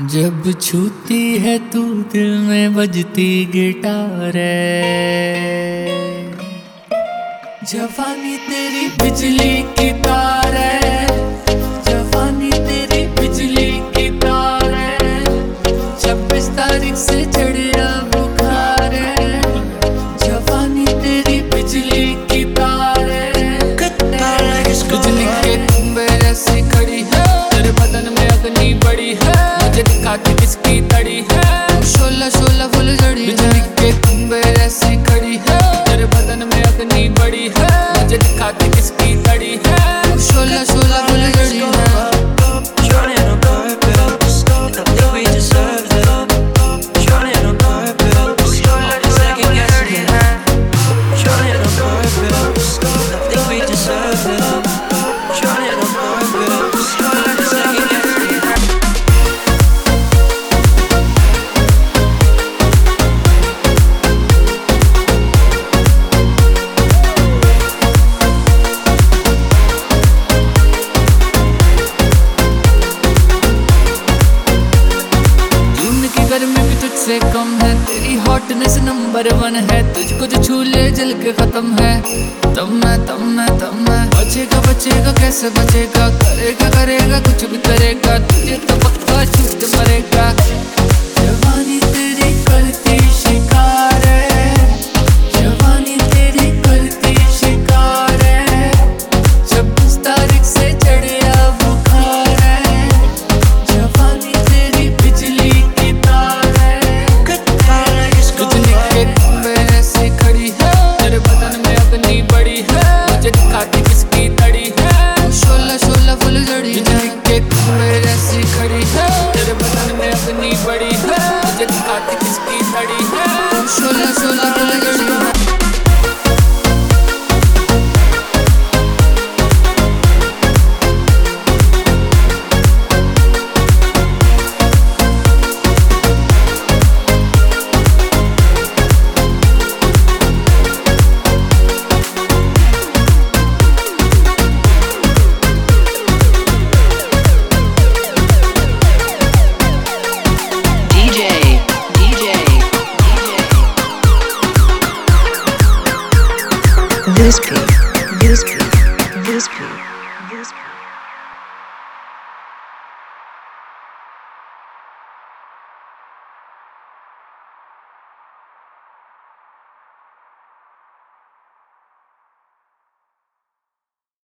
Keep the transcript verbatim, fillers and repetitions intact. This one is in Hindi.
जब छूती है तू दिल में बजती गिटार है। जवानी तेरी बिजली की तार है, जवानी तेरी बिजली की तार है। छब्बीस तारीख से चढ़िया बुखार है, जवानी तेरी बिजली की तार है। बिजली के खंभे जैसी खड़ी है, तेरे बदन में अग्नि बड़ी है, मुझे दिखाती किसकी तड़ी है। शोला शोला फुल झड़ी, बिजली के खंभे जैसी खड़ी है, तेरे बदन में अग्नि बड़ी है, मुझे दिखाती किसकी तड़ी है। शोला शोला फुल झड़ी है। गर्मी भी तुझसे कम है, तेरी हॉटनेस नंबर वन है। तुझको जो छू ले जल के खत्म है, तब मैं तब मैं तब मैं बचेगा बचेगा कैसे बचेगा, करेगा करेगा कुछ भी करेगा, तुझे तो पक्का छूट मरेगा।